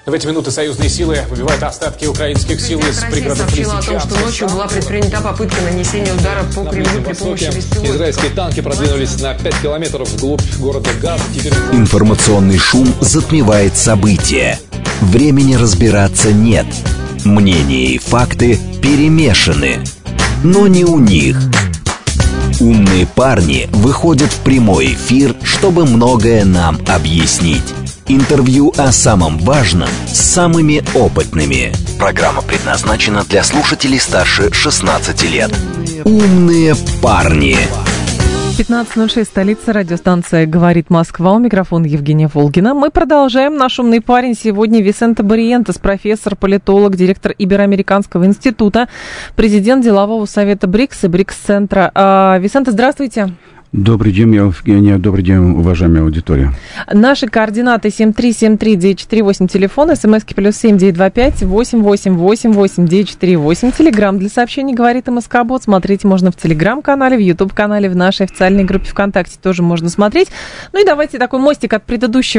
В эти минуты союзные силы выбивают остатки украинских сил из пригородов сообщила о том, что ночью была предпринята попытка нанесения удара по Кремлю при помощи беспилотников. Израильские танки продвинулись на 5 километров вглубь города Газа. Информационный шум затмевает события. Времени разбираться нет. Мнения и факты перемешаны. Но не у них. Умные парни выходят в прямой эфир, чтобы многое нам объяснить. Интервью о самом важном с самыми опытными. Программа предназначена для слушателей старше 16 лет. Умные парни. 15:06, столица, радиостанция «Говорит Москва». У микрофона Евгения Волгина. Мы продолжаем. Наш умный парень сегодня Висенте Барриентес, профессор, политолог, директор Ибероамериканского института, президент делового совета БРИКС и БРИКС-центра. Висенте, здравствуйте. Добрый день, Евгения. Добрый день, уважаемая аудитория. Наши координаты 7373948, телефон, смски +7 925 8888 948, телеграм для сообщений «Говорит МСК-бот». Смотреть можно в телеграм-канале, в ютуб-канале, в нашей официальной группе ВКонтакте тоже можно смотреть. Ну и давайте такой мостик от предыдущей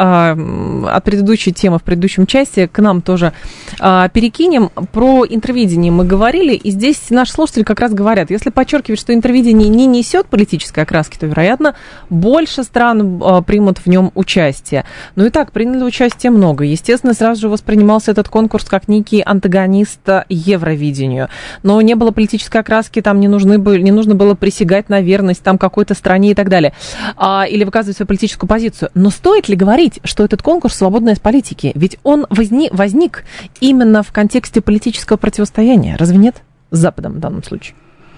темы в предыдущем части к нам тоже перекинем. Про интервидение мы говорили, и здесь наши слушатели как раз говорят, если подчеркивать, что интервидение не несет политической окраски, то, вероятно, больше стран примут в нем участие. Ну и так, приняли участие много. Естественно, сразу же воспринимался этот конкурс как некий антагонист Евровидению. Но не было политической окраски, там не нужно было присягать на верность там какой-то стране и так далее. Или выказывать свою политическую позицию. Но стоит ли говорить, что этот конкурс свободный от политики? Ведь он возник именно в контексте политического противостояния. Разве нет? С Западом в данном случае.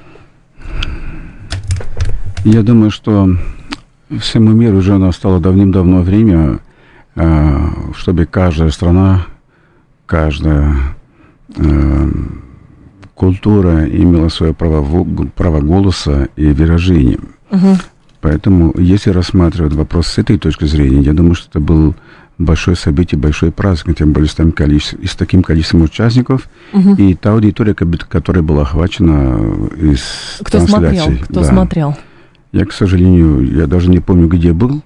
Я думаю, что всему миру уже настало давным-давно время, чтобы каждая страна, каждая культура имела свое право голоса и выражения. Угу. Поэтому, если рассматривать вопрос с этой точки зрения, я думаю, что это был большое событие, большой праздник, тем более с таким количеством участников, угу. И та аудитория, которая была охвачена из трансляции. Кто смотрел? Я, к сожалению, я даже не помню, где был.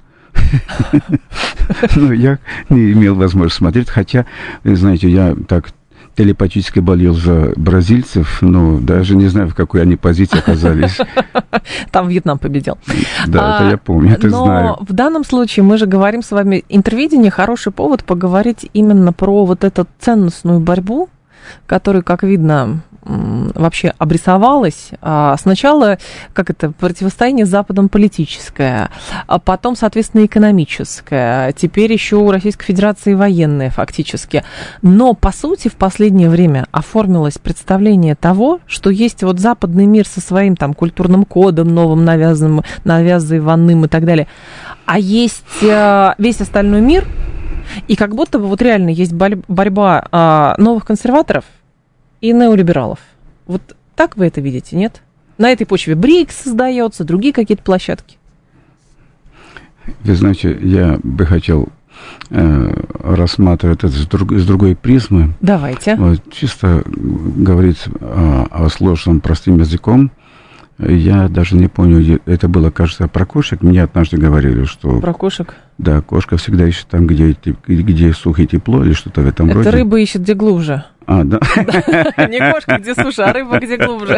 Но я не имел возможности смотреть. Хотя, знаете, я так телепатически болел за бразильцев, но даже не знаю, в какой они позиции оказались. Там Вьетнам победил. Да, это я помню, это знаю. Но в данном случае мы же говорим с вами, интервидение хороший повод поговорить именно про вот эту ценностную борьбу, которая, как видно, вообще обрисовалась. Сначала, противостояние с Западом политическое, а потом, соответственно, экономическое, теперь еще у Российской Федерации военное фактически. Но, по сути, в последнее время оформилось представление того, что есть вот западный мир со своим там культурным кодом новым, навязываемым и так далее, а есть весь остальной мир, и как будто бы вот реально есть борьба новых консерваторов и неолибералов. Вот так вы это видите, нет? На этой почве БРИКС создается, другие какие-то площадки. Вы знаете, я бы хотел рассматривать это с другой призмы. Давайте. Вот, чисто говорить о сложном простым языком. Я даже не помню, это было, кажется, про кошек. Мне однажды говорили, что... Про кошек? Да, кошка всегда ищет там, где сухо и тепло, или что-то в этом роде. Это рыба ищет где глубже. Да. Не кошка где суше, а рыба где глубже.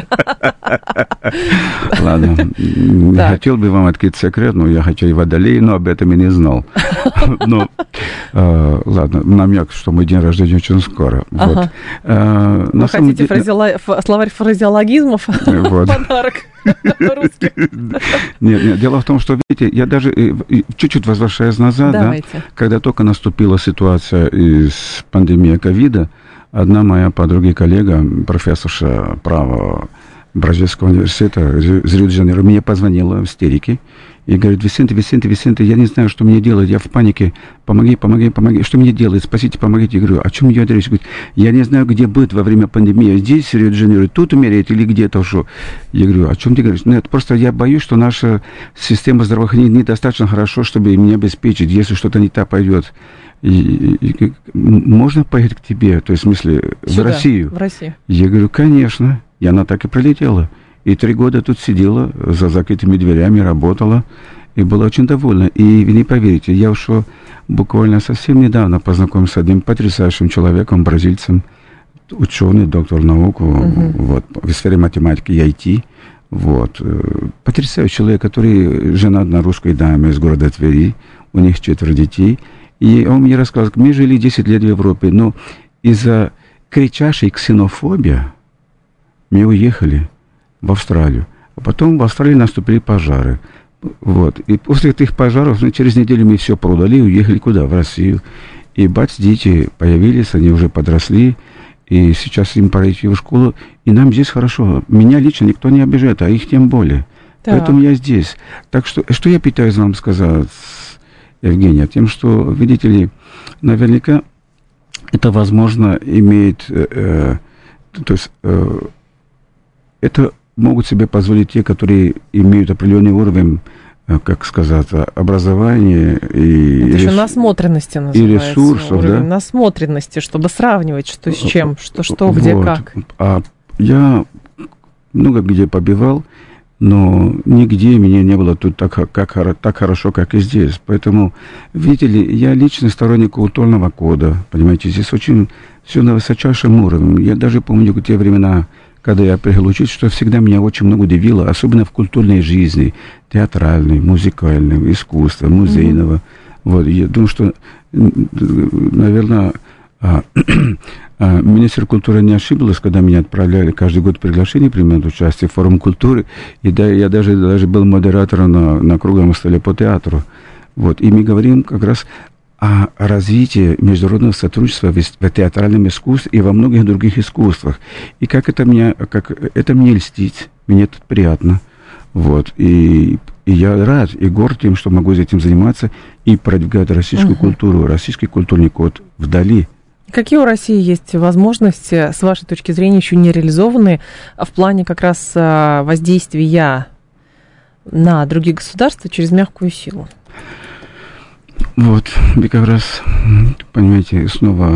Ладно. Не хотел бы вам открыть секрет, но я хотел и водолей, но об этом и не знал. Но, ладно, намек, что мой день рождения очень скоро. Вы хотите словарь фразеологизмов? Подарок русский. Нет, дело в том, что, видите, я даже чуть-чуть возвращаясь назад, да, когда только наступила ситуация из пандемии ковида, одна моя подруга и коллега, профессорша права Бразильского университета из Рио-де-Жанейро, мне позвонила в истерике и говорит: Висенте, я не знаю, что мне делать, я в панике, помоги, что мне делать, спасите, помогите. Я говорю: о чем идет речь? Говорит: я не знаю, где быть во время пандемии, здесь, в Рио-де-Жанейро, тут умереть или где-то что. Я говорю: о чем ты говоришь? Нет, просто я боюсь, что наша система здравоохранения недостаточно хорошо, чтобы меня обеспечить, если что-то не так пойдет. И можно поехать к тебе, то есть, в смысле, сюда, в Россию? В Россию. Я говорю: конечно. И она так и прилетела. И 3 года тут сидела за закрытыми дверями, работала. И была очень довольна. И вы не поверите, я ушел буквально совсем недавно познакомился с одним потрясающим человеком, бразильцем, ученый, доктор наук вот, в сфере математики и IT. Вот. Потрясающий человек, который женат на русской даме из города Твери, у них 4 детей. И он мне рассказывал, мы жили 10 лет в Европе, но из-за кричащей ксенофобии мы уехали в Австралию. А потом в Австралии наступили пожары. Вот. И после этих пожаров, через неделю мы все продали и уехали куда? В Россию. И дети появились, они уже подросли, и сейчас им пора идти в школу. И нам здесь хорошо. Меня лично никто не обижает, а их тем более. Так. Поэтому я здесь. Так что я пытаюсь вам сказать, Евгения, тем, что, видите ли, наверняка это, возможно, имеет... то есть это могут себе позволить те, которые имеют определенный уровень, как сказать, образования и... Это еще насмотренности называется. И ресурсов, да? Насмотренности, чтобы сравнивать, что с чем, что где, вот. Как. А я много где побывал, но нигде меня не было тут так хорошо, как и здесь. Поэтому, видите ли, я лично сторонник культурного кода, понимаете, здесь очень все на высочайшем уровне. Я даже помню те времена, когда я приехал учить, что всегда меня очень много удивило, особенно в культурной жизни, театральной, музыкальной, искусства, музейного. Вот, я думаю, что, наверное, министр культуры не ошиблась, когда меня отправляли каждый год приглашение принимать участие в форуме культуры, и да, я даже был модератором на круглом столе по театру. Вот, и мы говорим как раз о развитии международного сотрудничества в театральном искусстве и во многих других искусствах. И как это мне льстит, мне это приятно. Вот. И я рад и горд тем, что могу этим заниматься и продвигать российскую культуру, российский культурный код вдали. Какие у России есть возможности, с вашей точки зрения, еще не реализованные в плане как раз воздействия на другие государства через мягкую силу? Вот, вы как раз, понимаете, снова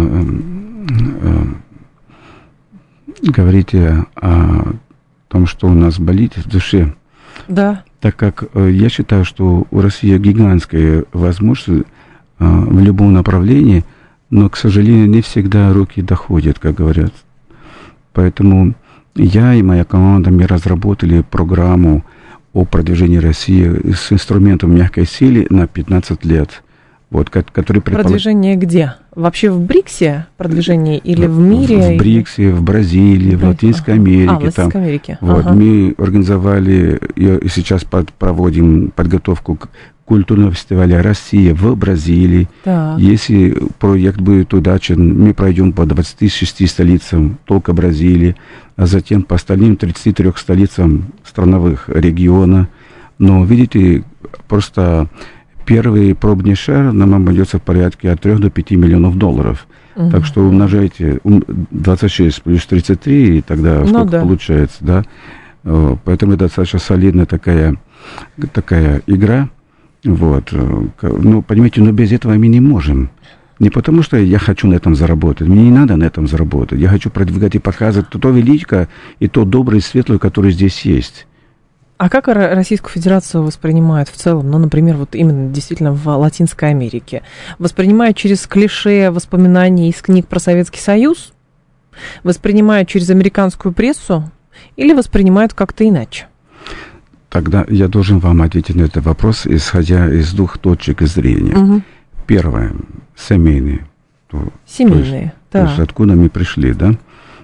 говорите о том, что у нас болит в душе. Да. Так как я считаю, что у России гигантская возможность в любом направлении, но, к сожалению, не всегда руки доходят, как говорят. Поэтому я и моя команда, мы разработали программу о продвижении России с инструментом мягкой силы на 15 лет. Вот, который Продвижение где? Вообще в БРИКСе продвижение или в мире? В БРИКСе, в Бразилии, в Латинской Америке. В Латинской Америке. Вот, мы организовали и сейчас проводим подготовку к культурного фестиваля «Россия» в Бразилии. Так. Если проект будет удачен, мы пройдем по 26 столицам только Бразилии, а затем по остальным 33 столицам страновых региона. Но, видите, просто... Первый пробный шар нам обойдется в порядке от 3 до 5 миллионов долларов. Так что умножайте 26 плюс 33, и тогда сколько получается, да? Поэтому это достаточно солидная такая игра. Вот. Ну, понимаете, но без этого мы не можем. Не потому, что я хочу на этом заработать. Мне не надо на этом заработать. Я хочу продвигать и показывать то величие и то доброе и светлое, которое здесь есть. А как Российскую Федерацию воспринимают в целом, ну, например, вот именно действительно в Латинской Америке? Воспринимают через клише воспоминаний из книг про Советский Союз? Воспринимают через американскую прессу? Или воспринимают как-то иначе? Тогда я должен вам ответить на этот вопрос, исходя из 2 точек зрения. Первое, семейные. Семейные, то есть откуда мы пришли, да?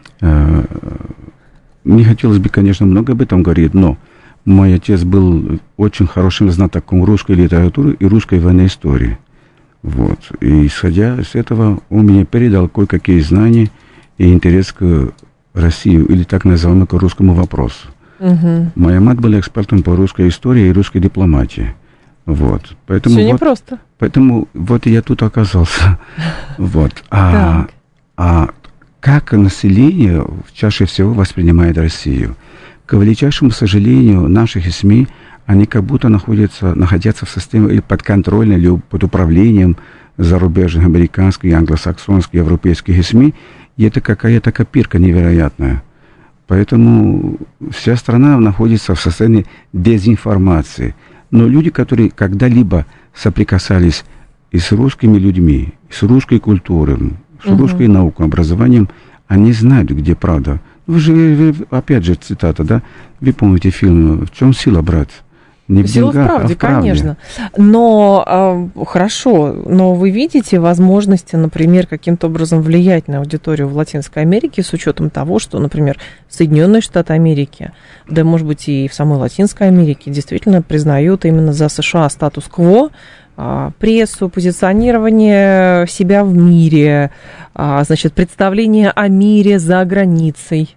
Не хотелось бы, конечно, много об этом говорить, но мой отец был очень хорошим знатоком русской литературы и русской военной истории. Вот. И исходя из этого, он мне передал кое-какие знания и интерес к России, или так называемому к русскому вопросу. Моя мать была экспертом по русской истории и русской дипломатии. Вот. Поэтому все непросто. Поэтому вот я тут оказался. Вот. А как население чаще всего воспринимает Россию? К величайшему сожалению, наших СМИ, они как будто находятся в системе или под контролем, или под управлением зарубежных, американских, англосаксонских, европейских СМИ, и это какая-то копирка невероятная. Поэтому вся страна находится в состоянии дезинформации. Но люди, которые когда-либо соприкасались и с русскими людьми, и с русской культурой, с русской наукой, образованием, они знают, где правда. Вы же, опять же, цитата, да? Вы помните фильм «В чем сила, брат?» Не в сила деньгах, в правде, а в правде. конечно. Но, хорошо, но вы видите возможности, например, каким-то образом влиять на аудиторию в Латинской Америке с учетом того, что, например, Соединенные Штаты Америки, да, может быть, и в самой Латинской Америке действительно признают именно за США статус-кво, прессу, позиционирование себя в мире, значит, представление о мире за границей.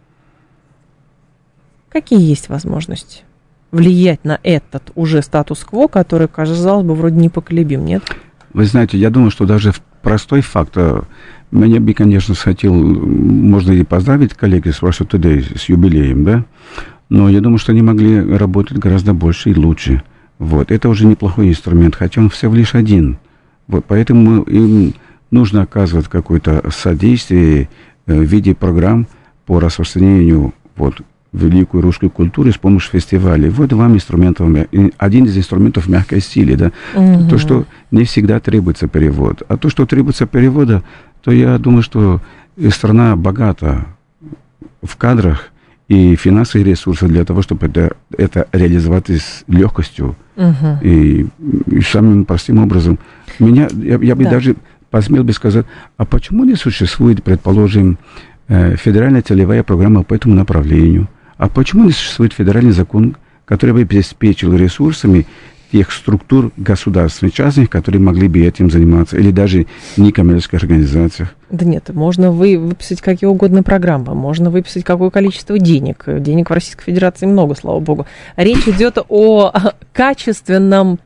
Какие есть возможности влиять на этот уже статус-кво, который, казалось бы, вроде непоколебим, нет? Вы знаете, я думаю, что даже простой факт, меня бы, конечно, хотел, можно и поздравить коллеги с Russia Today, с юбилеем, да, но я думаю, что они могли работать гораздо больше и лучше. Вот, это уже неплохой инструмент, хотя он всего лишь один. Вот, поэтому им нужно оказывать какое-то содействие в виде программ по распространению вот, великой русской культуры с помощью фестивалей. Вот вам инструментов, один из инструментов мягкой силы, да. То, что не всегда требуется перевод. А то, что требуется перевода, то я думаю, что страна богата в кадрах и финансовые ресурсы для того, чтобы это реализовать с легкостью и самым простым образом. Я бы даже посмел бы сказать, а почему не существует, предположим, федеральная целевая программа по этому направлению? А почему не существует федеральный закон, который бы обеспечил ресурсами тех структур государственных, частных, которые могли бы этим заниматься, или даже некоммерческих организациях? Да нет, можно выписать какие угодно программы, можно выписать какое количество денег. Денег в Российской Федерации много, слава богу. Речь идет о качественном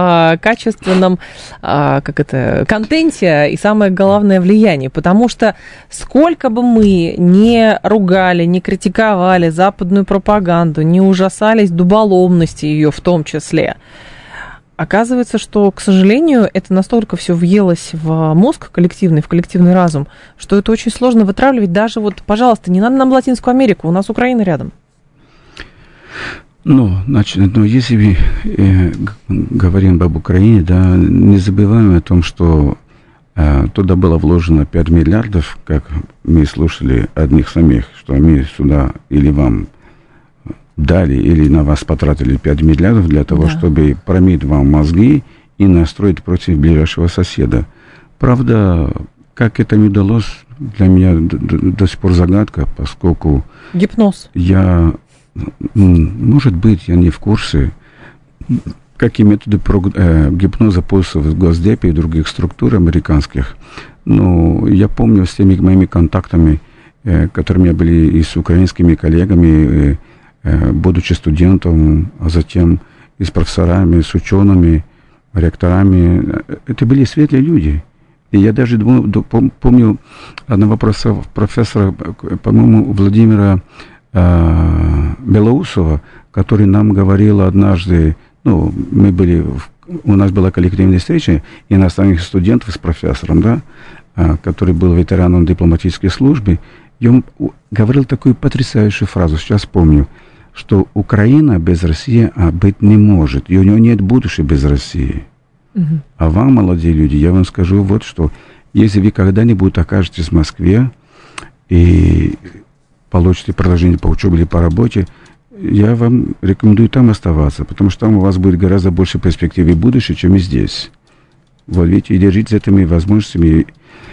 контенте и, самое главное, влиянии. Потому что сколько бы мы не ругали, не критиковали западную пропаганду, не ужасались дуболомности ее в том числе, оказывается, что, к сожалению, это настолько все въелось в мозг коллективный, в коллективный разум, что это очень сложно вытравливать. Даже вот, пожалуйста, не надо нам Латинскую Америку, у нас Украина рядом. Значит, если мы говорим об Украине, да, не забываем о том, что туда было вложено 5 миллиардов, как мы слушали одних самих, что мы сюда или вам дали, или на вас потратили 5 миллиардов для того, чтобы промыть вам мозги и настроить против ближайшего соседа. Правда, как это не удалось, для меня до сих пор загадка, поскольку... Гипноз. Может быть, я не в курсе, какие методы гипноза пользуются в Госдепе и других структур американских. Но я помню с теми моими контактами, которыми были и с украинскими коллегами, будучи студентом, а затем и с профессорами, с учеными, ректорами, это были светлые люди. И я даже помню одного профессора, по-моему, Владимира Белоусова, который нам говорил однажды, у нас была коллективная встреча иностранных студентов с профессором, да, который был ветераном дипломатической службы, и он говорил такую потрясающую фразу, сейчас помню, что Украина без России быть не может, и у нее нет будущего без России. А вам, молодые люди, я вам скажу вот что, если вы когда-нибудь окажетесь в Москве и получите продолжение по учебе или по работе, я вам рекомендую там оставаться, потому что там у вас будет гораздо больше перспектив и будущего, чем и здесь. Вот видите, и держитесь этими возможностями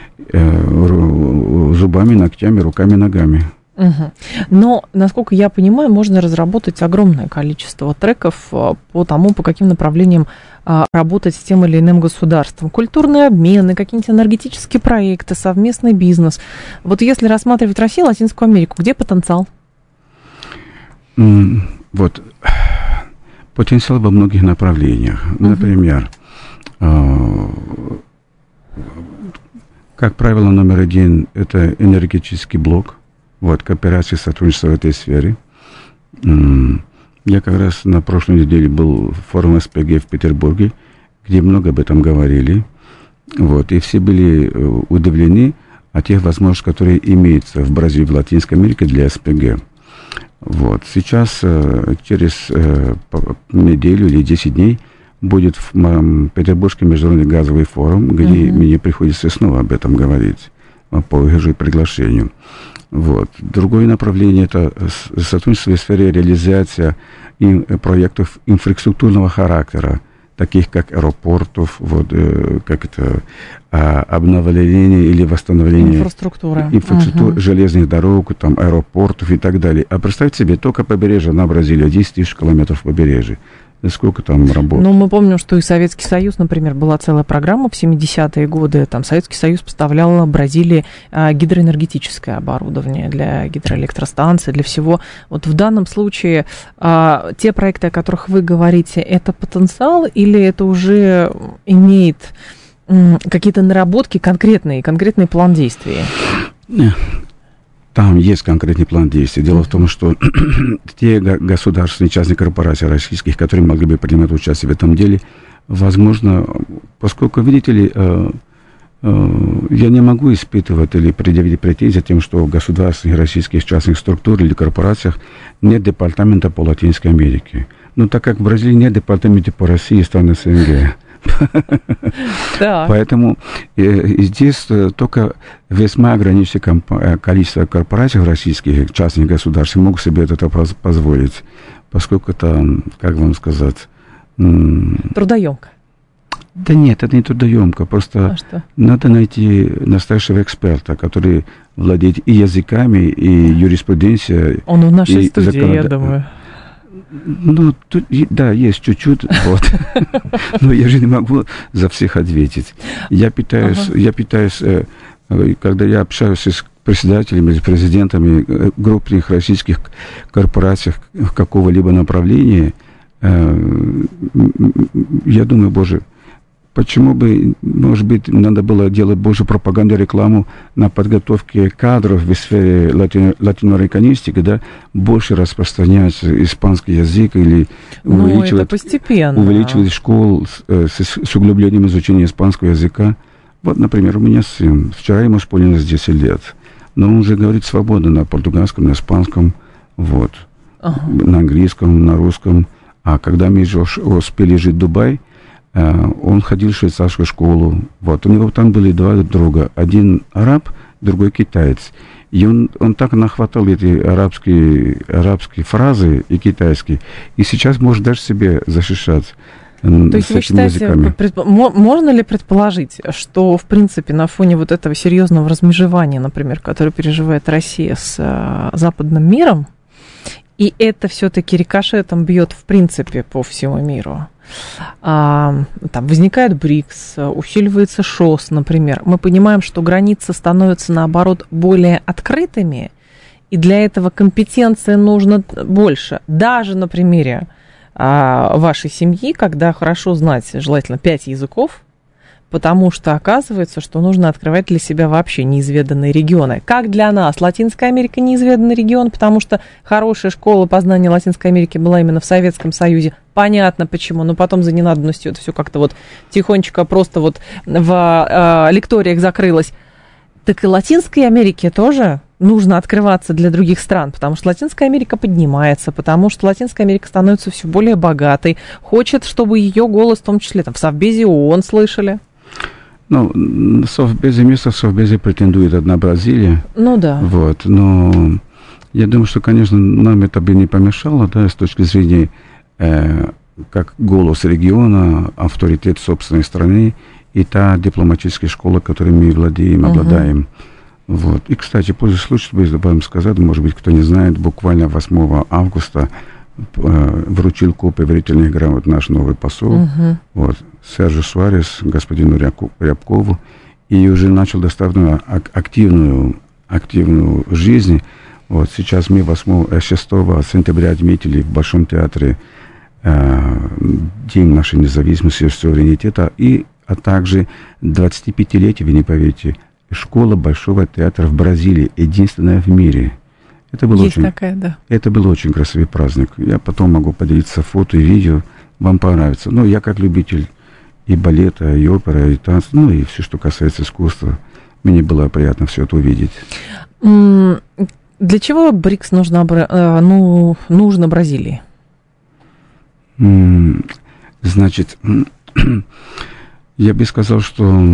зубами, ногтями, руками, ногами. Но, насколько я понимаю, можно разработать огромное количество треков по тому, по каким направлениям работать с тем или иным государством. Культурные обмены, какие-нибудь энергетические проекты, совместный бизнес. Вот если рассматривать Россию, Латинскую Америку, где потенциал? Вот. Потенциал во многих направлениях. Например, как правило, номер один – это энергетический блок. Вот, кооперация и сотрудничество в этой сфере. Я как раз на прошлой неделе был в форуме СПГ в Петербурге, где много об этом говорили. Вот, и все были удивлены о тех возможностях, которые имеются в Бразилии, в Латинской Америке для СПГ. Вот, сейчас, через неделю или 10 дней, будет в Петербургский международный газовый форум, где мне приходится снова об этом говорить по уже приглашению. Вот. Другое направление – это сотрудничество в сфере реализации проектов инфраструктурного характера, таких как аэропортов, вот, как это, обновление или восстановление инфраструктуры железных дорог, там, аэропортов и так далее. А представьте себе, только побережье на Бразилии, 10 тысяч километров побережья. Сколько там работ? Ну, мы помним, что и Советский Союз, например, была целая программа в 70-е годы. Там Советский Союз поставлял Бразилии гидроэнергетическое оборудование для гидроэлектростанций, для всего. Вот в данном случае те проекты, о которых вы говорите, это потенциал или это уже имеет какие-то наработки, конкретный план действий? Там есть конкретный план действий. Дело в том, что те государственные частные корпорации российских, которые могли бы принимать участие в этом деле, возможно, поскольку, видите ли, я не могу испытывать или предъявить претензии тем, что в государственных российских частных структурах или корпорациях нет департамента по Латинской Америке. Но так как в Бразилии нет департамента по России и странам СНГ. Поэтому здесь только весьма ограниченное количество корпораций российских, частных государств могут себе это позволить, поскольку это, как вам сказать... Трудоемко. Да нет, это не трудоемко, просто надо найти настоящего эксперта, который владеет и языками, и юриспруденцией. Он в нашей студии, я думаю. Ну, тут, да, есть чуть-чуть, вот. Но я же не могу за всех ответить. Я пытаюсь, когда я общаюсь с председателями или президентами крупных российских корпораций какого-либо направления, я думаю, боже, почему бы, может быть, надо было делать больше пропаганды, рекламу на подготовке кадров в сфере латиноамериканистики, да, больше распространять испанский язык или увеличивать школ с углублением изучения испанского языка. Вот, например, у меня сын, вчера ему исполнилось 10 лет, но он уже говорит свободно на португальском, на испанском, вот, на английском, на русском. А когда мы уже успели жить в Дубае, он ходил в швейцарскую школу. Вот. У него там были два друга. Один араб, другой китаец. И он так нахватал эти арабские фразы и китайские. И сейчас может даже себе защищать. То есть вы считаете, можно ли предположить, что, в принципе, на фоне вот этого серьезного размежевания, например, которое переживает Россия с западным миром, и это все-таки рикошетом бьет, в принципе, по всему миру, там возникает БРИКС, усиливается ШОС, например, мы понимаем, что границы становятся, наоборот, более открытыми, и для этого компетенции нужно больше. Даже на примере вашей семьи, когда хорошо знать, желательно, 5 языков, потому что оказывается, что нужно открывать для себя вообще неизведанные регионы. Как для нас Латинская Америка неизведанный регион, потому что хорошая школа познания Латинской Америки была именно в Советском Союзе. Понятно почему, но потом за ненадобностью это все как-то вот тихонечко просто вот в лекториях закрылось. Так и Латинской Америке тоже нужно открываться для других стран, потому что Латинская Америка поднимается, потому что Латинская Америка становится все более богатой, хочет, чтобы ее голос, в том числе там, в Совбезе ООН, слышали. Ну, место в Совбезе претендует одна Бразилия. Ну да. Вот, но я думаю, что, конечно, нам это бы не помешало, да, с точки зрения как голос региона, авторитет собственной страны и та дипломатическая школа, которой мы владеем, обладаем. Вот. И, кстати, пользуясь случаем, забавим сказать, может быть, кто не знает, буквально 8 августа вручил копию верительных грамот наш новый посол, вот, Сержу Суарес, господину Рябкову, и уже начал достаточно активную жизнь. Вот, сейчас мы 6 сентября отметили в Большом театре День нашей независимости и суверенитета, а также 25-летие, вы не поверите, школа Большого театра в Бразилии, единственная в мире. Это был Это был очень красивый праздник. Я потом могу поделиться фото и видео, вам понравится. Но я как любитель и балета, и оперы, и танца, ну и все, что касается искусства, мне было приятно все это увидеть. Для чего БРИКС нужно Бразилии? Значит, я бы сказал, что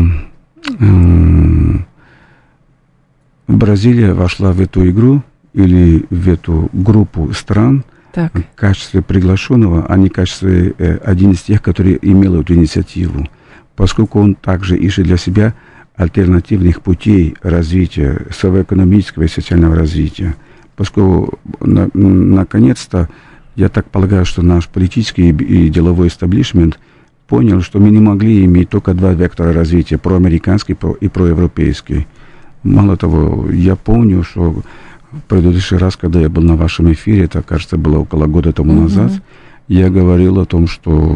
Бразилия вошла в эту игру или в эту группу стран в качестве приглашенного, а не в качестве один из тех, который имел эту инициативу, поскольку он также ищет для себя альтернативных путей развития, своего экономического и социального развития. Поскольку, наконец-то, я так полагаю, что наш политический и деловой эстаблишмент понял, что мы не могли иметь только два вектора развития, проамериканский и проевропейский. Мало того, я помню, что в предыдущий раз, когда я был на вашем эфире, это, кажется, было около года тому назад, я говорил о том, что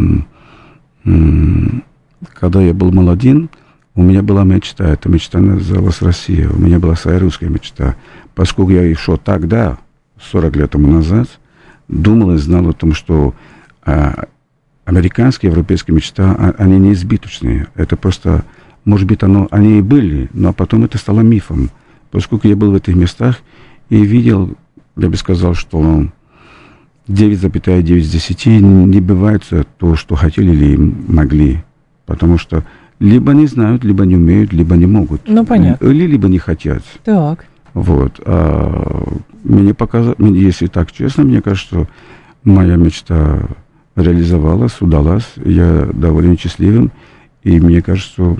когда я был молодым, у меня была мечта, эта мечта называлась Россия, у меня была своя русская мечта. Поскольку я еще тогда, 40 лет тому назад, думал и знал о том, что американские, европейские мечты, они неизбыточные. Это просто, может быть, они и были, но потом это стало мифом. Поскольку я был в этих местах и видел, я бы сказал, что 9,9 из 10 не бывает то, что хотели или могли. Потому что либо не знают, либо не умеют, либо не могут. Ну, понятно. Или либо не хотят. Так. Вот. Мне показалось, если так честно, мне кажется, что моя мечта реализовалась, удалась. Я доволен счастливым. И мне кажется, что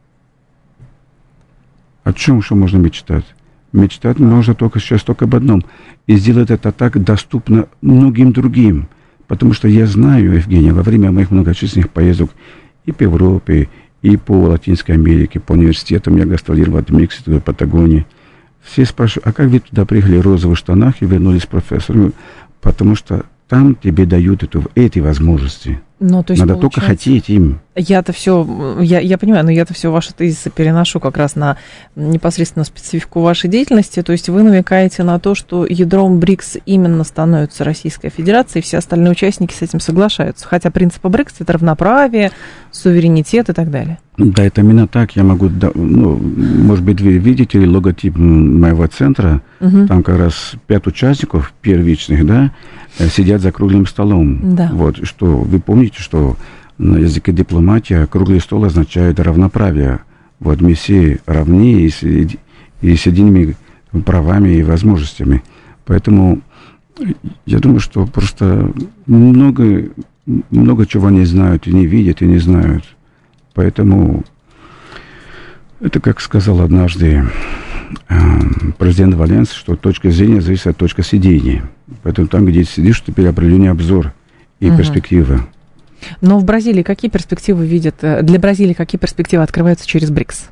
о чем еще можно мечтать? Мечтать можно сейчас только об одном. И сделать это так доступно многим другим. Потому что я знаю, Евгения, во время моих многочисленных поездок и по Европе, и по Латинской Америке, по университетам, я гастролировал в Мексике, в Патагонии. Все спрашивают, а как вы туда приехали в розовых штанах и вернулись с профессором? Потому что там тебе дают эти возможности. Ну, то есть, надо только хотеть им. Я-то все, я понимаю, но я-то все ваши тезисы переношу как раз на непосредственно специфику вашей деятельности. То есть вы намекаете на то, что ядром БРИКС именно становится Российская Федерация, и все остальные участники с этим соглашаются. Хотя принципы БРИКС — это равноправие, суверенитет и так далее. Да, это именно так. Я могу, может быть, вы видите логотип моего центра, там как раз 5 участников первичных, да, сидят за круглым столом. Да. Вот, что вы помните, что на языке дипломатии круглый стол означает равноправие. Вот мы все равны и с едиными правами и возможностями. Поэтому я думаю, что просто много чего не знают, и не видят, и не знают. Поэтому это, как сказал однажды президент Валенс, что точка зрения зависит от точки сидения. Поэтому там, где сидишь, теперь определенный обзор и перспективы. Но в Бразилии какие перспективы видят? Для Бразилии какие перспективы открываются через БРИКС?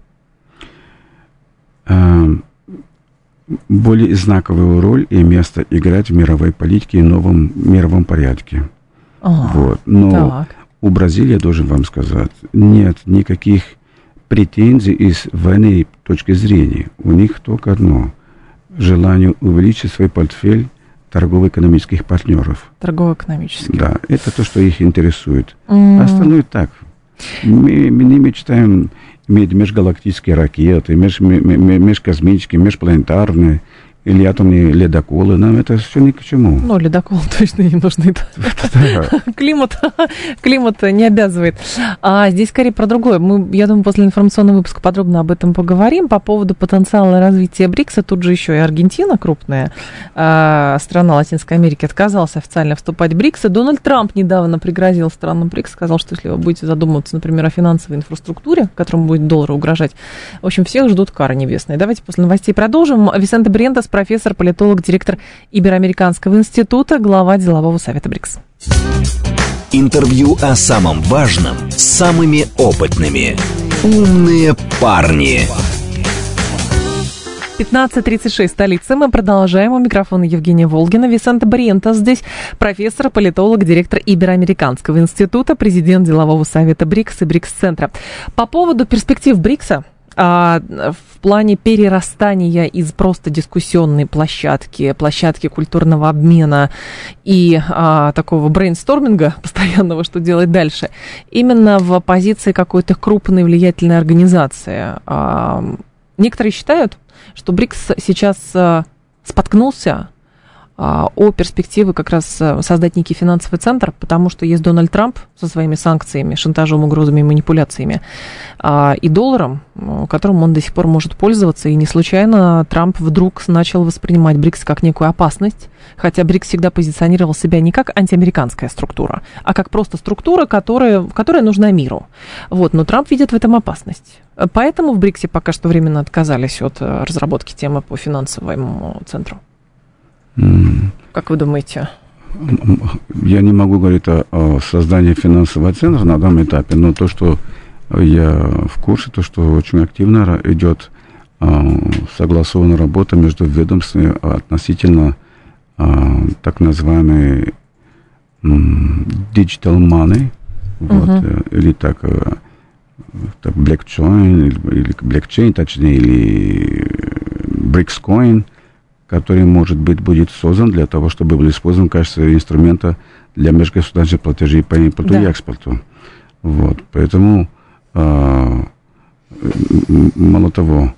Более знаковую роль и место играть в мировой политике и новом мировом порядке. Вот. Но у Бразилии, я должен вам сказать, нет никаких претензий из военной точки зрения. У них только одно – желание увеличить свой портфель торгово-экономических партнеров. Торгово-экономических. Да, это то, что их интересует. Остальное так. Мы не мечтаем иметь межгалактические ракеты, межкосмические, межпланетарные или атомные ледоколы. Нам это все ни к чему. Ну, ледоколы точно не нужны. Климат не обязывает. А здесь скорее про другое. Я думаю, после информационного выпуска подробно об этом поговорим. По поводу потенциала развития БРИКСа. Тут же еще и Аргентина, крупная страна Латинской Америки, отказалась официально вступать в БРИКС. И Дональд Трамп недавно пригрозил странам БРИКС, сказал, что если вы будете задумываться, например, о финансовой инфраструктуре, которому будет доллар угрожать, в общем, всех ждут кары небесные. Давайте после новостей продолжим. Висенте Бриентос, профессор, политолог, директор Ибероамериканского института, глава делового совета БРИКС. Интервью о самом важном с самыми опытными. Умные парни. 15:36, столица. Мы продолжаем. У микрофона Евгения Волгина. Висенте Бриентос здесь, профессор, политолог, директор Ибероамериканского института, президент делового совета БРИКС и БРИКС-центра. По поводу перспектив БРИКСа, в плане перерастания из просто дискуссионной площадки культурного обмена и такого брейнсторминга постоянного, что делать дальше, именно в позиции какой-то крупной влиятельной организации. Некоторые считают, что БРИКС сейчас споткнулся о перспективе как раз создать некий финансовый центр, потому что есть Дональд Трамп со своими санкциями, шантажом, угрозами и манипуляциями, и долларом, которым он до сих пор может пользоваться. И не случайно Трамп вдруг начал воспринимать БРИКС как некую опасность, хотя БРИКС всегда позиционировал себя не как антиамериканская структура, а как просто структура, которая нужна миру. Вот, но Трамп видит в этом опасность. Поэтому в БРИКСе пока что временно отказались от разработки темы по финансовому центру. Как вы думаете? Я не могу говорить о создании финансового центра на данном этапе, но то, что я в курсе, то, что очень активно идет согласованная работа между ведомствами относительно так называемой digital money, вот, или так блокчейн, точнее, или BRICS-coin, который, может быть, будет создан для того, чтобы был использован в качестве инструмента для межгосударственных платежей по импорту и экспорту. Вот, поэтому, мало того,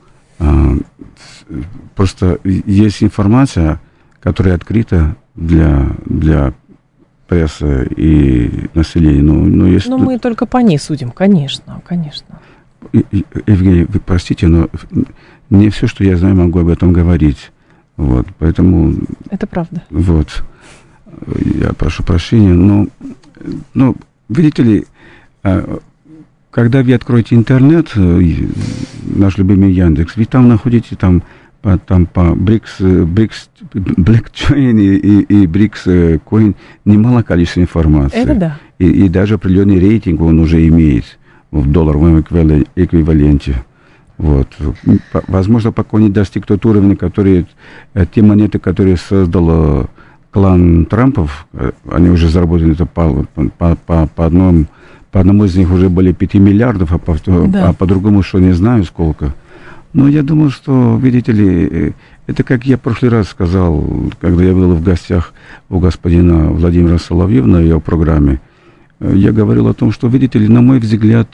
просто есть информация, которая открыта для прессы и населения. Но мы только по ней судим, конечно. Евгений, вы простите, но не все, что я знаю, могу об этом говорить. Вот, поэтому... Это правда. Вот. Я прошу прощения, но видите ли, когда вы откроете интернет, наш любимый Яндекс, вы там находите по BRICS, блокчейн и BRICS coin немало количества информации. Это да. И даже определенный рейтинг он уже имеет в долларовом эквиваленте. Вот. Возможно, пока не достиг тот уровень, те монеты, которые создал клан Трампов, они уже заработали по одному из них уже более 5 миллиардов, а по другому, что не знаю сколько. Но я думаю, что, видите ли, это как я в прошлый раз сказал, когда я был в гостях у господина Владимира Соловьева на ее программе, я говорил о том, что, видите ли, на мой взгляд,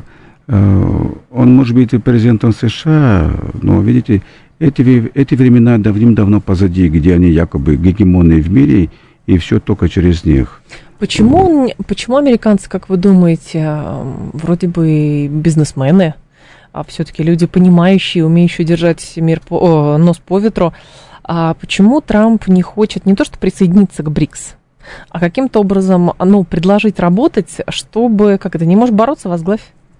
он может быть и президентом США, но, видите, эти времена давным-давно позади, где они якобы гегемоны в мире, и все только через них. Почему американцы, как вы думаете, вроде бы бизнесмены, а все-таки люди понимающие, умеющие держать нос по ветру, а почему Трамп не хочет не то что присоединиться к БРИКС, а каким-то образом предложить работать, чтобы, не можешь бороться, возглавь?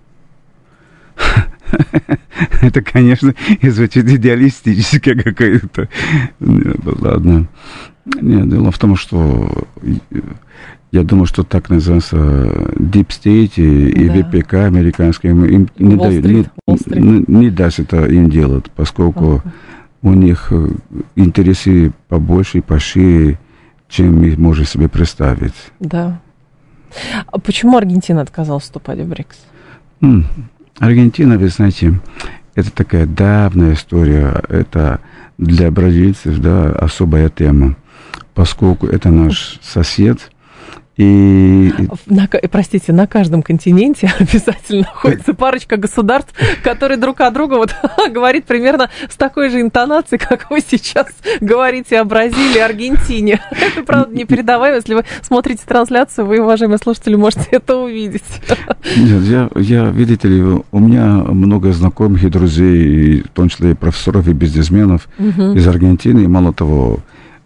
Это, конечно, звучит идеалистически какое-то. Ладно. Нет, дело в том, что я думаю, что так называется Deep State и ВПК американские им не даст это им делать, поскольку у них интересы побольше и пошире, чем мы можем себе представить. Да. А почему Аргентина отказалась вступать в БРИКС? Аргентина, вы знаете, это такая давняя история. Это для бразильцев, особая тема, поскольку это наш сосед. Простите, на каждом континенте обязательно находится парочка государств, которые друг о друге говорит примерно с такой же интонацией, как вы сейчас говорите о Бразилии и Аргентине. Это, правда, непередаваемо. Если вы смотрите трансляцию, вы, уважаемые слушатели, можете это увидеть. Нет, видите ли, у меня много знакомых и друзей, в том числе и профессоров, и бизнесменов из Аргентины, и мало того,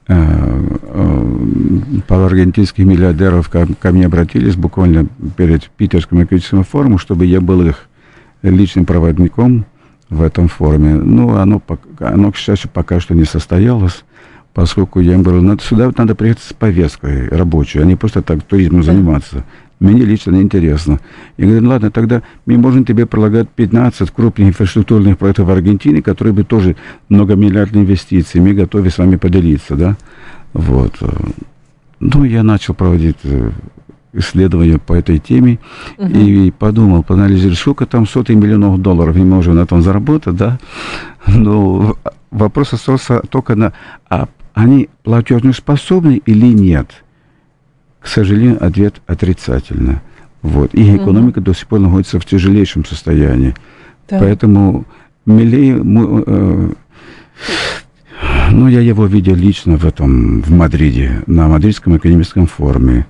пару аргентинских миллиардеров ко мне обратились буквально перед Питерским экономическим форумом, чтобы я был их личным проводником в этом форуме. Оно, к счастью, пока что не состоялось, поскольку я им говорю, сюда надо приехать с повесткой рабочей, а не просто так туризмом заниматься. Мне лично не интересно. Я говорю, ладно, тогда мы можем тебе предлагать 15 крупных инфраструктурных проектов в Аргентине, которые бы тоже многомиллиардные инвестиции. Мы готовы с вами поделиться, да? Вот. Я начал проводить исследования по этой теме и подумал, поанализировал, сколько там сотен миллионов долларов мы можем на этом заработать, да? Но вопрос остался только они платежеспособны или нет? К сожалению, ответ отрицательно. Вот. Их экономика до сих пор находится в тяжелейшем состоянии. Да. Поэтому Ну, я его видел лично в Мадриде, на Мадридском экономическом форуме.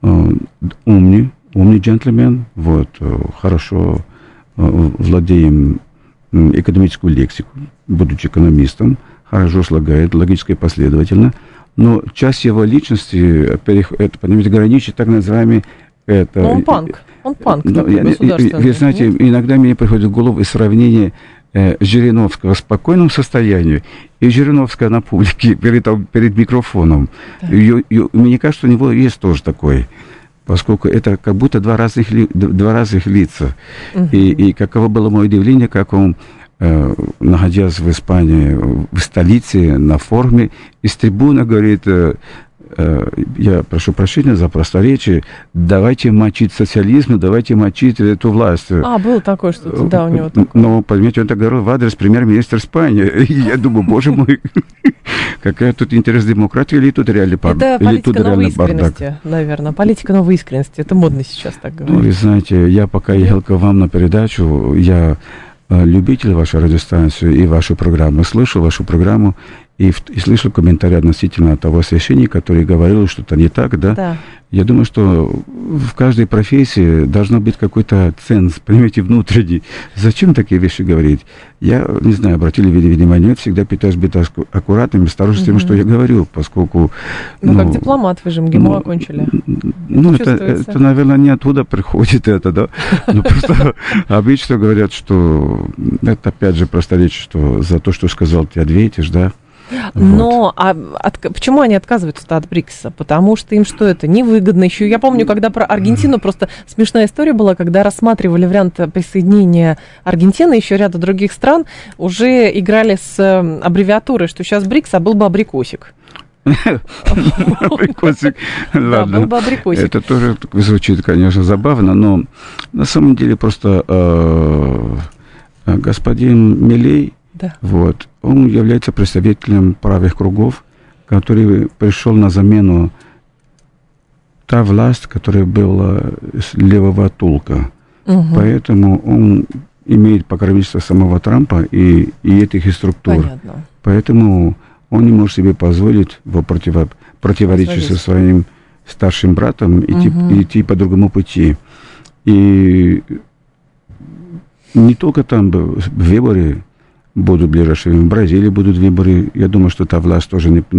Умный джентльмен, вот, хорошо владеем экономическую лексику, будучи экономистом, хорошо слагает, логически и последовательно. Но часть его личности, это, понимаете, граничит так называемый... Он панк. Вы знаете, иногда мне приходит в голову сравнение Жириновского в спокойном состоянии и Жириновского на публике перед микрофоном. Да. Мне кажется, у него есть тоже такой, поскольку это как будто два разных лица. И каково было мое удивление, как он, находясь в Испании, в столице, на форуме, из трибуны говорит... я прошу прощения за просторечие, давайте мочить социализм, давайте мочить эту власть. Было такое что-то, да, у него такое. Но, понимаете, он так говорил в адрес премьер-министра Испании. И я думаю, боже мой, какая тут интерес демократии, или тут реально бардак? Это политика новой искренности, наверное. Политика новой искренности. Это модно сейчас так говорить. Ну, вы знаете, я пока ехал к вам на передачу, я любитель вашей радиостанции и вашу программу, слышу вашу программу, и слышал комментарии относительно того священника, который говорил, что это не так, да? Да. Я думаю, что в каждой профессии должно быть какой-то ценз, понимаете, внутренний. Зачем такие вещи говорить? Я, не знаю, обратили внимание, всегда пытаюсь быть аккуратным, осторожным с тем, что я говорю, поскольку... как дипломат, вы же МГИМО окончили. Это, наверное, не оттуда приходит это, да? Но просто обычно говорят, что... Это, опять же, просторечие, что за то, что сказал, ты ответишь, да? Но почему они отказываются-то от БРИКСа? Потому что им что это невыгодно еще. Я помню, когда про Аргентину просто смешная история была, когда рассматривали вариант присоединения Аргентины, еще ряда других стран, уже играли с аббревиатурой, что сейчас БРИКС, а был бы абрикосик. Абрикосик. Ладно. Да, был бы абрикосик. Это тоже звучит, конечно, забавно, но на самом деле просто господин Милей, да. Вот, он является представителем правых кругов, который пришел на замену та власть, которая была с левого толка. Поэтому он имеет покровительство самого Трампа и этих структур. Понятно. Поэтому он не может себе позволить в противоречии со своим старшим братом идти по другому пути. И не только там выборы будут ближайшие, в Бразилии будут выборы. Я думаю, что та власть тоже не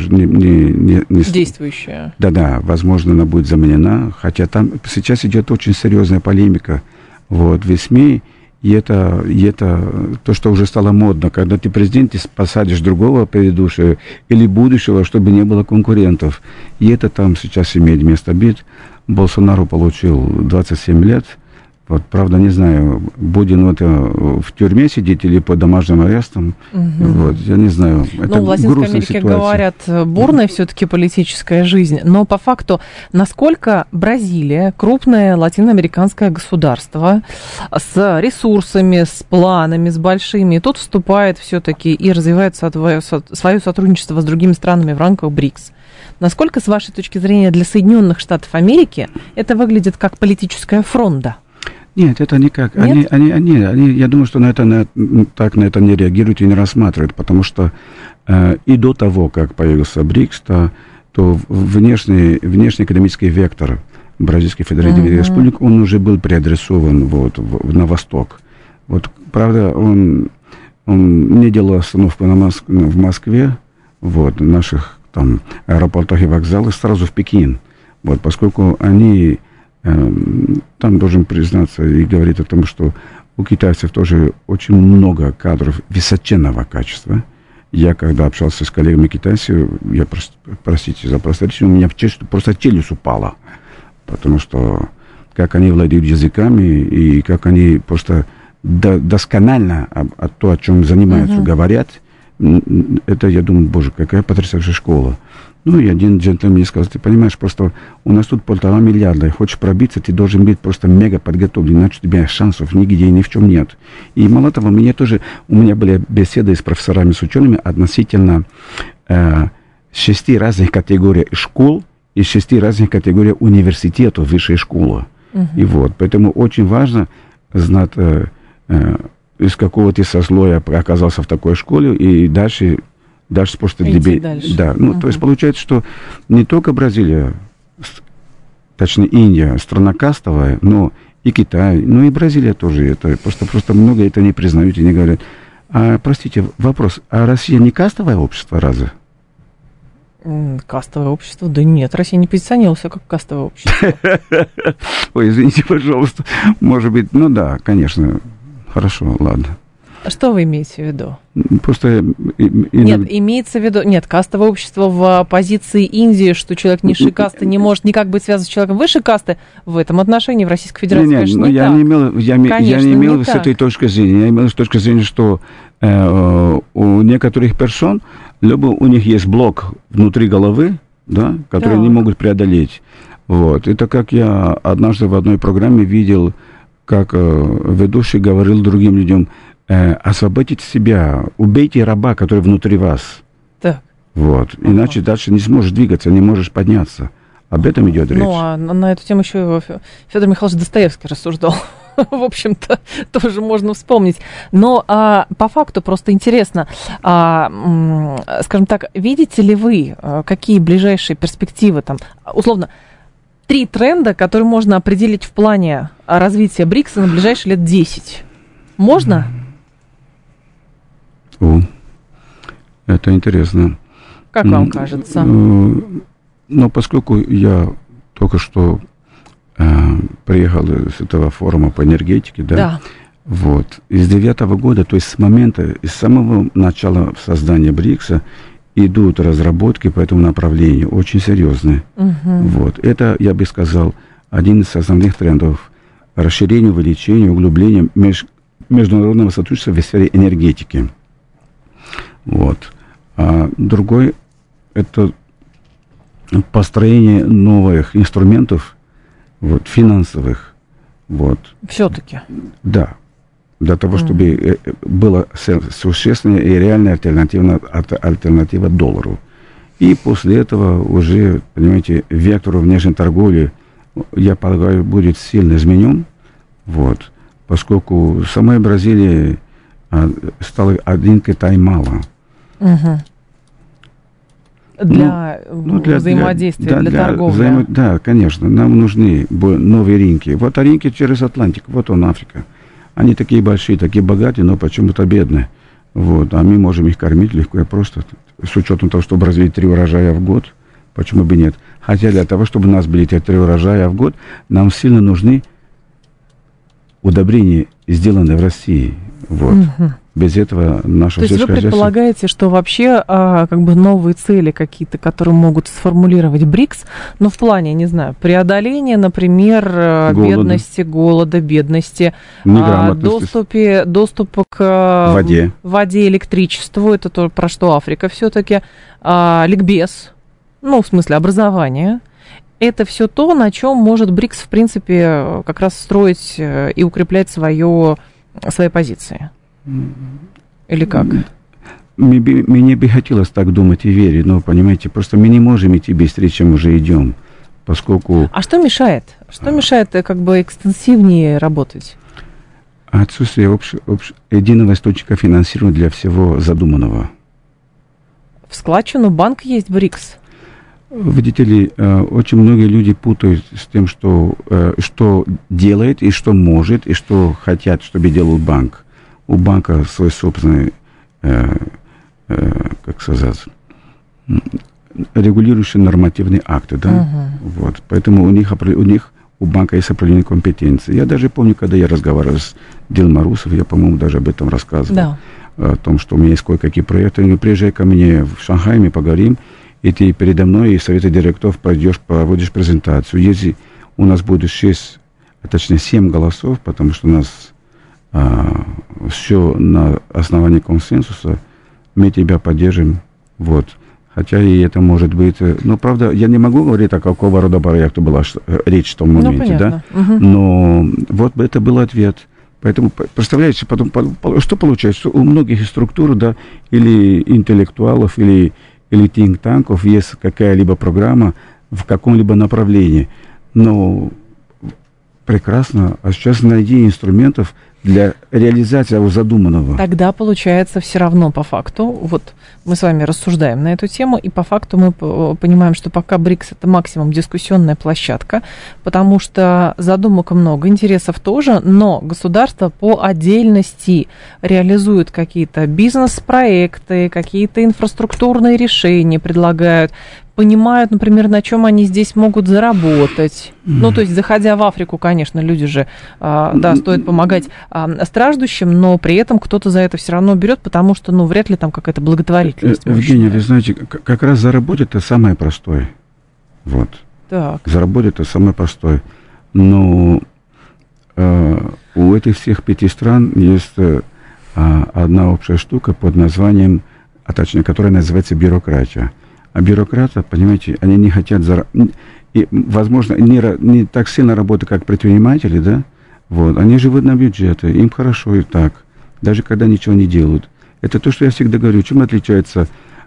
действующая. Да, возможно, она будет заменена. Хотя там сейчас идет очень серьезная полемика в СМИ. И это то, что уже стало модно. Когда ты президент, ты посадишь другого предыдущего или будущего, чтобы не было конкурентов. И это там сейчас имеет место быть. Болсонару получил 27 лет. Вот, правда, не знаю, будет в тюрьме сидеть или под домашним арестом. Вот, я не знаю. Это в Латинской Америке, говорят, бурная все-таки политическая жизнь. Но по факту, насколько Бразилия, крупное латиноамериканское государство, с ресурсами, с планами, с большими, тут вступает все-таки и развивает свое сотрудничество с другими странами в рамках БРИКС. Насколько, с вашей точки зрения, для Соединенных Штатов Америки это выглядит как политическая фронта? Нет, это никак. Они, я думаю, что на это не реагируют и не рассматривают, потому что и до того, как появился БРИКС, то внешний экономический вектор Бразильской Федеративной Республики, он уже был переадресован на восток. Вот, правда, он не делал остановку в Москве, в наших там аэропортах и вокзалах, сразу в Пекин. Вот, поскольку они... Там должен признаться и говорить о том, что у китайцев тоже очень много кадров высоченного качества. Я, когда общался с коллегами китайцев, простите за просторечие, у меня просто челюсть упала. Потому что как они владеют языками и как они просто досконально то, о чем занимаются, говорят, это, я думаю, боже, какая потрясающая школа. Ну, и один джентльмен мне сказал, ты понимаешь, просто у нас тут 1,5 миллиарда, и хочешь пробиться, ты должен быть просто мега подготовлен, иначе у тебя шансов нигде и ни в чем нет. И мало того, у меня были беседы с профессорами, с учеными относительно 6 разных категорий школ и 6 разных категорий университетов, высшей школы. И вот, поэтому очень важно знать, из какого ты сословия оказался в такой школе, и дальше даже просто да, то есть получается, что не только Бразилия, точнее Индия, страна кастовая, но и Китай, ну и Бразилия тоже, это просто много это не признают и не говорят. Простите, вопрос, а Россия не кастовое общество, разве? Кастовое общество? Да нет, Россия не позиционировалась как кастовое общество. Ой, извините, пожалуйста. Может быть, ну да, конечно. Хорошо, ладно. Что вы имеете в виду? Просто... Нет, имеется в виду... Нет, кастовое общество в позиции Индии, что человек низшей касты не может никак быть связан с человеком высшей касты, в этом отношении в Российской Федерации, конечно, не так. Я не имел с этой точки зрения. Я имел с точки зрения, что у некоторых персон либо у них есть блок внутри головы, да, который они могут преодолеть. Вот. Это как я однажды в одной программе видел, как ведущий говорил другим людям: освободите себя, убейте раба, который внутри вас. Так. Вот. Иначе дальше не сможешь двигаться, не можешь подняться. Об этом идет речь. Ну, а на эту тему еще Федор Михайлович Достоевский рассуждал. В общем-то, тоже можно вспомнить. Но по факту просто интересно, скажем так, видите ли вы, какие ближайшие перспективы, там, условно, 3 тренда, которые можно определить в плане развития БРИКСа на ближайшие лет 10? Можно? Это интересно. Как вам кажется? Но поскольку я только что приехал с этого форума по энергетике, да. Вот, из 2009 года, то есть с момента, с самого начала создания БРИКСа идут разработки по этому направлению, очень серьезные. Вот, это, я бы сказал, один из основных трендов расширения, увеличения, углубления международного сотрудничества в сфере энергетики. Вот. А другой – это построение новых инструментов, вот, финансовых. Вот. Все-таки? Да. Для того, чтобы была существенная и реальная альтернатива доллару. И после этого уже, понимаете, вектор внешней торговли, я полагаю, будет сильно изменен. Вот. Поскольку самой Бразилии стало один Китай мало. Для взаимодействия, для торговли. Да, конечно, нам нужны новые рынки. Вот рынки через Атлантику, вот он, Африка. Они такие большие, такие богатые, но почему-то бедные. Вот. А мы можем их кормить легко и просто. С учетом того, что в Бразилии 3 урожая в год, почему бы нет? Хотя для того, чтобы у нас были эти 3 урожая в год, нам сильно нужны удобрения, сделанные в России. Вот. Без этого наша... То есть вы предполагаете, что вообще как бы новые цели какие-то, которые могут сформулировать БРИКС, но в плане, не знаю, преодоления, например, голода, бедности, доступа к воде, электричеству, это то, про что Африка все-таки, ликбез, ну, в смысле образования. Это все то, на чем может БРИКС, в принципе, как раз строить и укреплять свои позиции. Или как? Мне бы хотелось так думать и верить, но, понимаете, просто мы не можем идти быстрее, чем уже идем, поскольку... А что мешает? Что мешает как бы экстенсивнее работать? Отсутствие единого источника финансирования для всего задуманного. В складчину банк есть БРИКС. Видите ли, очень многие люди путают с тем, что делает, и что может, и что хотят, чтобы делал банк. У банка свой собственный, как сказать, регулирующие нормативные акты, да? Вот. Поэтому у банка есть определенные компетенции. Я даже помню, когда я разговаривал с Дилмарусов, я, по-моему, даже об этом рассказывал, о том, что у меня есть кое-какие проекты. Ну, приезжай ко мне в Шанхай, мы поговорим, и ты передо мной и совета директоров проводишь презентацию. Если у нас будет 7 голосов, потому что у нас все на основании консенсуса, мы тебя поддержим, вот. Хотя и это может быть... Ну, правда, я не могу говорить, о какого рода проекта была речь в том моменте, да? Но вот это был ответ. Поэтому, представляете, потом, что получается? Что у многих структур, да, или интеллектуалов, или think-танков есть какая-либо программа в каком-либо направлении. Но... прекрасно. А сейчас найди инструментов, для реализации задуманного. Тогда получается все равно по факту, вот мы с вами рассуждаем на эту тему, и по факту мы понимаем, что пока БРИКС это максимум дискуссионная площадка, потому что задумок много, интересов тоже, но государство по отдельности реализует какие-то бизнес-проекты, какие-то инфраструктурные решения предлагают, понимают, например, на чем они здесь могут заработать. Ну, то есть, заходя в Африку, конечно, люди же, да, стоит помогать страждущим, но при этом кто-то за это все равно берет, потому что, ну, вряд ли там какая-то благотворительность. Евгения, вы знаете, как раз заработать это самое простое. Вот. Так. Заработать это самое простое. Но у этих всех 5 стран есть одна общая штука под названием, а точнее, которая называется бюрократия. А бюрократы, понимаете, они не хотят, и, возможно, не так сильно работают, как предприниматели, да, вот, они живут на бюджеты, им хорошо и так, даже когда ничего не делают. Это то, что я всегда говорю, чем отличается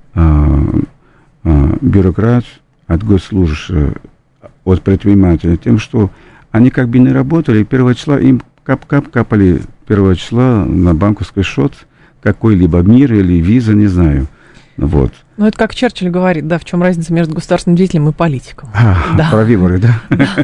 бюрократ от госслужащего, от предпринимателя, тем, что они как бы не работали, 1 числа им капали 1 числа на банковский счет какой-либо мир или виза, не знаю, вот. Ну, это как Черчилль говорит, да, в чем разница между государственным деятелем и политиком. Да. Про выборы, да?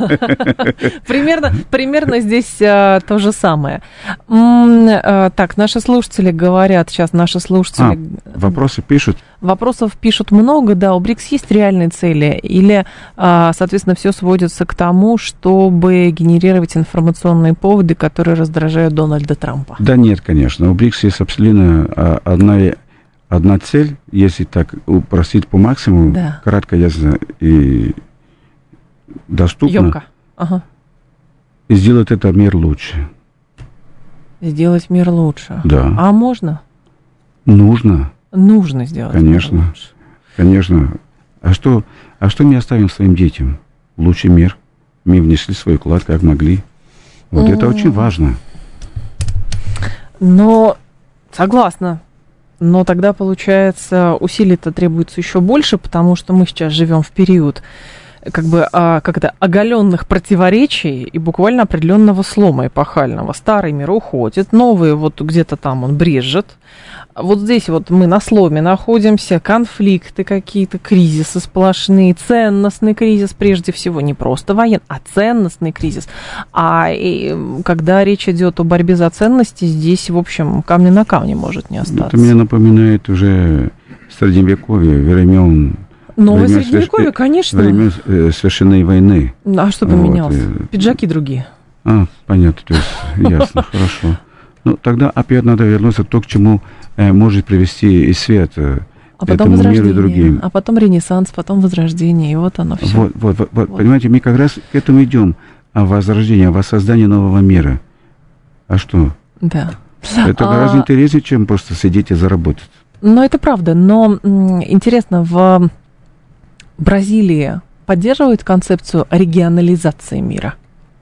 Примерно здесь то же самое. Так, наши слушатели говорят, сейчас наши слушатели... Вопросы пишут? Вопросов пишут много, да, у БРИКС есть реальные цели? Или, соответственно, все сводится к тому, чтобы генерировать информационные поводы, которые раздражают Дональда Трампа? Да нет, конечно. У БРИКС есть абсолютно одна цель, если так упростить по максимуму, да. Кратко, ясно и доступно. Ёмко. Ага. И сделать этот мир лучше. Сделать мир лучше. Да. А можно? Нужно. Нужно сделать. Конечно. Мир лучше. Конечно. А что мы оставим своим детям? Лучший мир. Мы внесли свой вклад, как могли. Вот это очень важно. Но согласна. Но тогда, получается, усилий-то требуется еще больше, потому что мы сейчас живем в период оголенных противоречий и буквально определенного слома эпохального. Старый мир уходит, новый вот где-то там он брежет. Вот здесь вот мы на сломе находимся, конфликты какие-то, кризисы сплошные, ценностный кризис, прежде всего, не просто военный, а ценностный кризис. Когда речь идет о борьбе за ценности, здесь, в общем, камня на камне может не остаться. Это мне напоминает уже Средневековье, времен Средневековье, конечно. Времен священной войны. А что поменялось? Пиджаки другие. Понятно, то есть ясно, хорошо. Ну, тогда опять надо вернуться к тому, к чему может привести и свет этому миру и другим. А потом Ренессанс, потом Возрождение, и вот оно все. Вот. Понимаете, мы как раз к этому идем, о возрождении, о воссоздании нового мира. А что? Да. Это гораздо интереснее, чем просто сидеть и заработать. Ну, это правда, но интересно, в Бразилии поддерживают концепцию регионализации мира?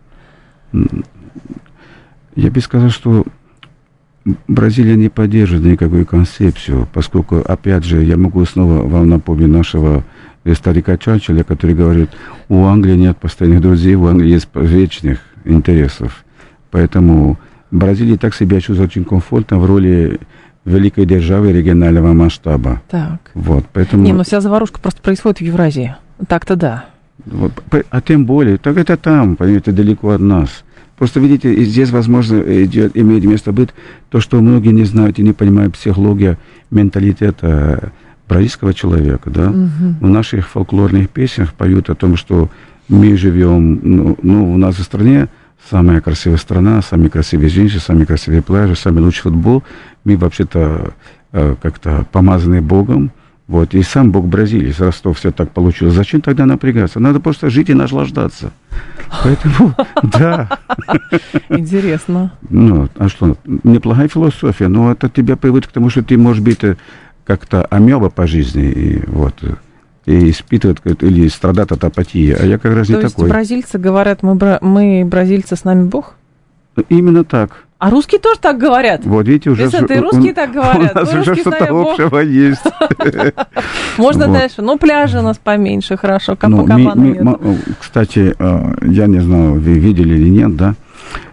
Я бы сказал, что Бразилия не поддерживает никакую концепцию, поскольку, опять же, я могу снова вам напомнить нашего старика Черчилля, который говорит, у Англии нет постоянных друзей, у Англии есть вечных интересов. Поэтому Бразилия так себя чувствует очень комфортно в роли великой державы регионального масштаба. Так. Вот, поэтому... но вся заварушка просто происходит в Евразии. Так-то да. Вот, а тем более, так это там, понимаете, далеко от нас. Просто, видите, здесь, возможно, имеет место быть то, что многие не знают и не понимают психологию, менталитета бразильского человека, да. В наших фольклорных песнях поют о том, что мы живем, у нас в стране самая красивая страна, самые красивые женщины, самые красивые пляжи, самый лучший футбол. Мы вообще-то как-то помазаны Богом. Вот, и сам Бог Бразилии, с Ростов все так получилось. Зачем тогда напрягаться? Надо просто жить и наслаждаться. Поэтому, да. Интересно. А что, неплохая философия, но это тебя приводит к тому, что ты можешь быть как-то амеба по жизни, и испытывать или страдать от апатии. А я как раз не такой. То есть бразильцы говорят, мы бразильцы, с нами Бог? Именно так. А русские тоже так говорят. Вот видите, уже... и русские так говорят. У нас уже что-то общего есть. Можно дальше. Пляжи у нас поменьше, хорошо. Копакабана нет. Кстати, я не знаю, вы видели или нет, да?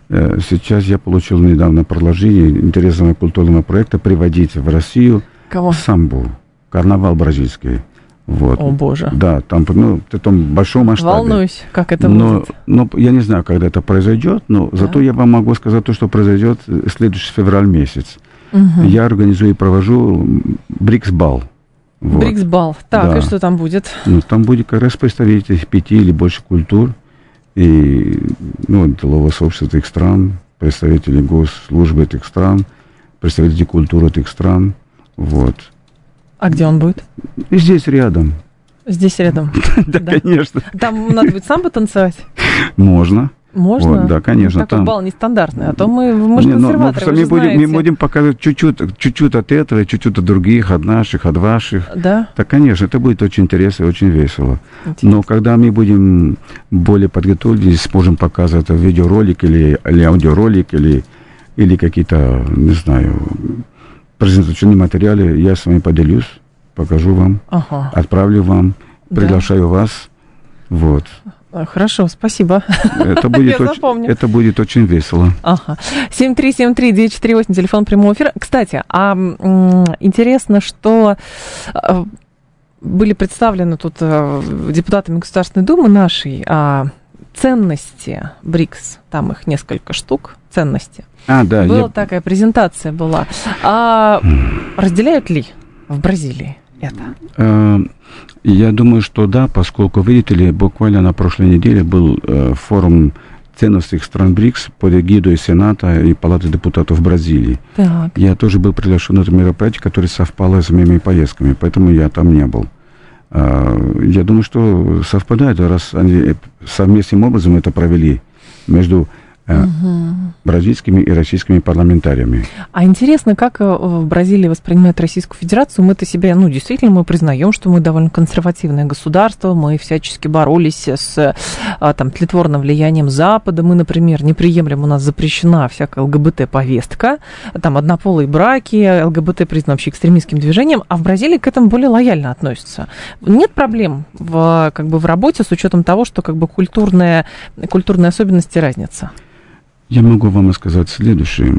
Сейчас я получил недавно предложение интересного культурного проекта приводить в Россию самбу, карнавал бразильский. Вот. О, Боже. Да, там, в том большом масштабе. Волнуюсь, как это будет. Но я не знаю, когда это произойдет, но зато я вам могу сказать то, что произойдет следующий февраль месяц. Я организую и провожу БРИКС-бал. Вот. БРИКС-бал. Так, и что там будет? Там будет как раз представители 5 или больше культур, и делового сообщества этих стран, представители госслужбы этих стран, представители культуры этих стран. Вот. А где он будет? Здесь рядом. Здесь рядом? Да, конечно. Там надо будет самбо танцевать? Можно. Можно? Вот, да, конечно. Такой бал нестандартный, а то мы же консерваторы, вы же знаете. Мы будем показывать чуть-чуть от этого, чуть-чуть от других, от наших, от ваших. Да? Так, конечно, это будет очень интересно и очень весело. Но когда мы будем более подготовлены, сможем показывать видеоролик или аудиоролик, или какие-то, не знаю, презентационные материалы, я с вами поделюсь, покажу вам, отправлю вам, приглашаю вас. Вот. Хорошо, спасибо. Это будет очень весело. 7373948, телефон прямого эфира. Кстати, интересно, что были представлены тут депутатами Государственной Думы нашей ценности БРИКС, там их несколько штук, ценности. Была такая презентация была. Разделяют ли в Бразилии это? Я думаю, что да, поскольку, видите ли, буквально на прошлой неделе был форум ценностей стран БРИКС под эгидой Сената и Палаты депутатов Бразилии. Так. Я тоже был приглашен на это мероприятие, которое совпало с моими поездками, поэтому я там не был. Я думаю, что совпадает, раз они совместным образом это провели между бразильскими и российскими парламентариями. А интересно, как в Бразилии воспринимают Российскую Федерацию? Мы-то себя, действительно, мы признаем, что мы довольно консервативное государство, мы всячески боролись с тлетворным влиянием Запада. Мы, например, не приемлем, у нас запрещена всякая ЛГБТ-повестка, там однополые браки, ЛГБТ признан вообще экстремистским движением, а в Бразилии к этому более лояльно относятся. Нет проблем в работе с учетом того, что культурные особенности разница? Я могу вам сказать следующее.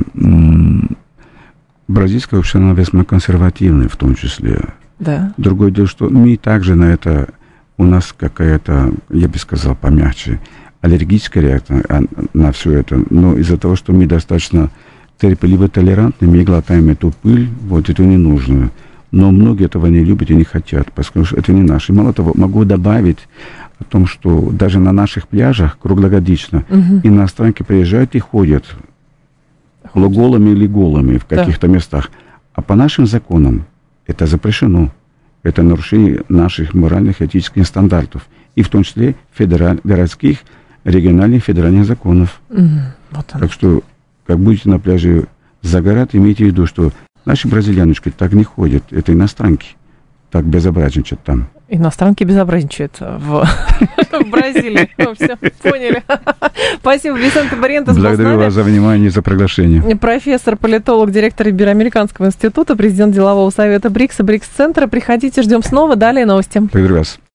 Бразильское общество весьма консервативное в том числе. Да. Другое дело, что мы также на это, у нас какая-то, я бы сказал, помягче, аллергическая реакция на все это. Но из-за того, что мы достаточно терпеливо толерантны, мы глотаем эту пыль, вот это не нужно. Но многие этого не любят и не хотят, поскольку это не наше. Мало того, могу добавить о том, что даже на наших пляжах круглогодично иностранки приезжают и ходят полуголыми или голыми в каких-то местах. А по нашим законам это запрещено. Это нарушение наших моральных и этических стандартов. И в том числе городских, региональных, федеральных законов. Так что, как будете на пляже загорать, имейте в виду, что наши бразильяночки так не ходят. Это иностранки. Так безобразничают там. Иностранки безобразничают в Бразилии. Все, поняли. Спасибо, Висенте Барриентес. Благодарю вас за внимание и за приглашение. Профессор, политолог, директор Ибероамериканского института, президент делового совета БРИКС и БРИКС-центра. Приходите, ждем снова. Далее новости. Благодарю вас.